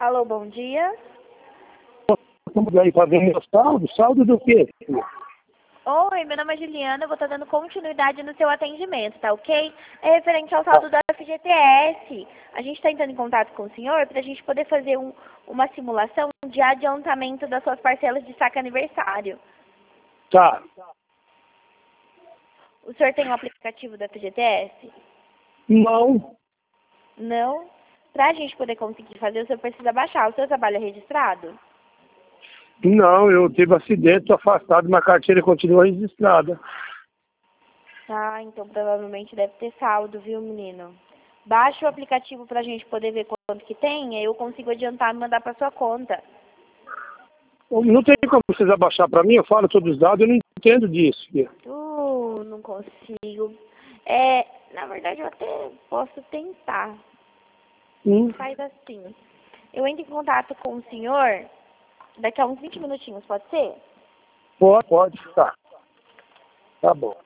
Alô, bom dia. Estamos aí fazendo saldo? Saldo do quê? Oi, meu nome é Juliana, eu vou estar dando continuidade no seu atendimento, tá ok? É referente ao saldo da FGTS. A gente está entrando em contato com o senhor para a gente poder fazer uma simulação de adiantamento das suas parcelas de saque aniversário. Tá. O senhor tem um aplicativo da FGTS? Não. Não? Para a gente poder conseguir fazer, o senhor precisa baixar. O seu trabalho é registrado? Não, eu tive acidente, estou afastado, mas a carteira continua registrada. Tá, então provavelmente deve ter saldo, viu, menino? Baixa o aplicativo pra gente poder ver quanto que tem, aí eu consigo adiantar e mandar pra sua conta. Não tem como vocês abaixar para mim, eu falo todos os dados, eu não entendo disso. Não consigo. Na verdade eu até posso tentar. Faz assim. Eu entro em contato com o senhor daqui a uns 20 minutinhos, pode ser? Pode, tá. Tá bom.